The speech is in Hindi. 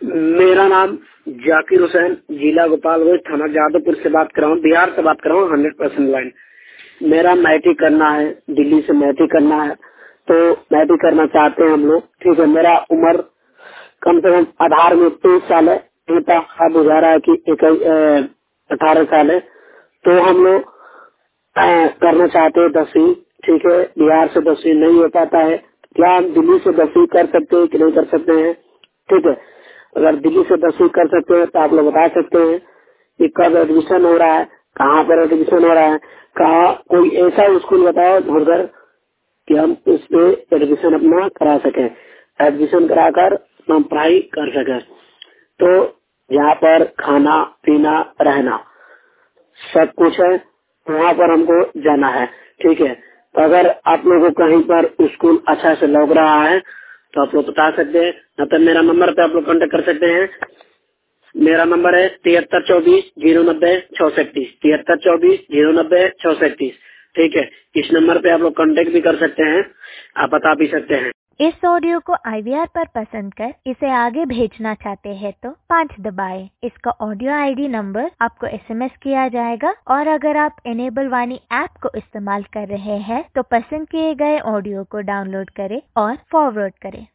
मेरा नाम जाकिर हुसैन, जिला गोपालगंज, थाना जादवपुर से बात कर रहा हूँ, बिहार से बात कर रहा हूँ। 100% लाइन। मेरा मैट्रिक करना है, दिल्ली से मैट्रिक करना है, तो मैट्रिक करना चाहते हैं हम लोग। ठीक है, मेरा उम्र कम से कम आधार में 23 साल है, पिता का बुझा रहा है कि 18 साल है। तो हम लोग करना चाहते हैं 10वीं। ठीक है, बिहार से 10वीं नहीं हो पाता है, क्या हम दिल्ली से 10वीं कर सकते हैं कि नहीं कर सकते हैं? ठीक है, अगर दिल्ली से 10वीं कर सकते हैं तो आप लोग बता सकते हैं कि कब एडमिशन हो रहा है, कहाँ पर एडमिशन हो रहा है, कहाँ कोई ऐसा स्कूल बताओ ढूंढकर कि हम इस पे एडमिशन अपना करा सकें, एडमिशन कराकर हम पढ़ाई कर सकें। तो यहाँ पर खाना पीना रहना सब कुछ है, वहाँ पर हमको जाना है। ठीक है, तो अगर आप लोगों को कहीं पर स्कूल अच्छा से लग रहा है तो आप लोग बता सकते हैं, न तो मेरा नंबर पे आप लोग कांटेक्ट कर सकते हैं। मेरा नंबर है 7324-090-631, 7324-090-631। ठीक है, इस नंबर पे आप लोग कांटेक्ट भी कर सकते हैं, आप बता भी सकते हैं। इस ऑडियो को IVR पर पसंद कर इसे आगे भेजना चाहते हैं तो 5 दबाएं। इसका ऑडियो ID नंबर आपको SMS किया जाएगा, और अगर आप इनेबल वाणी ऐप को इस्तेमाल कर रहे हैं तो पसंद किए गए ऑडियो को डाउनलोड करें और फॉरवर्ड करें।